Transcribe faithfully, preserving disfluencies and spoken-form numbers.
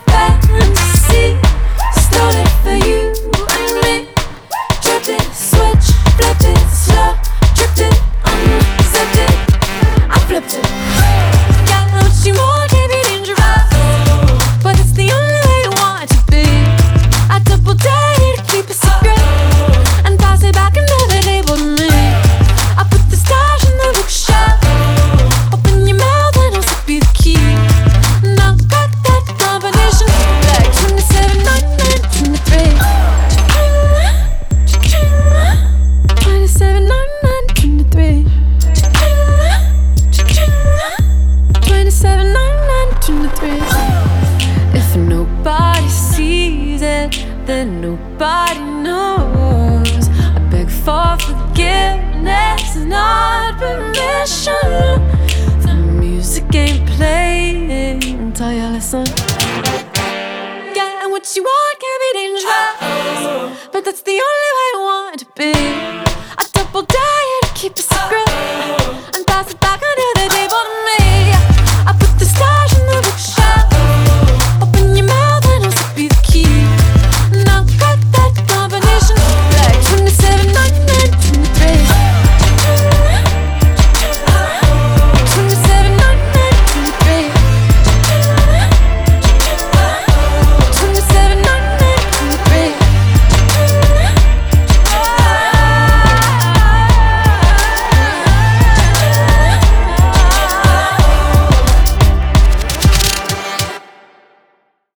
fantasy. Stole it for you and me. Tripped it, switch, flipped it, slow, tripped it, unzipped it, I flipped it. Got what you want, can be dangerous, but it's the only way you want it to be. I double dare to keep a secret and pass it back another table to me. I put the stars in the bookshelf. Open your mouth and I'll slip you the key. Now got that combination like twenty-seven, ninety-nine, twenty-three. twenty-seven, ninety-nine, twenty-three. twenty-seven, ninety-nine, twenty-three. If nobody sees it, then nobody knows. I beg for forgiveness, not permission. The music ain't playing until you listen. Yeah, and what you want can be dangerous, but that's the only way I want it to be.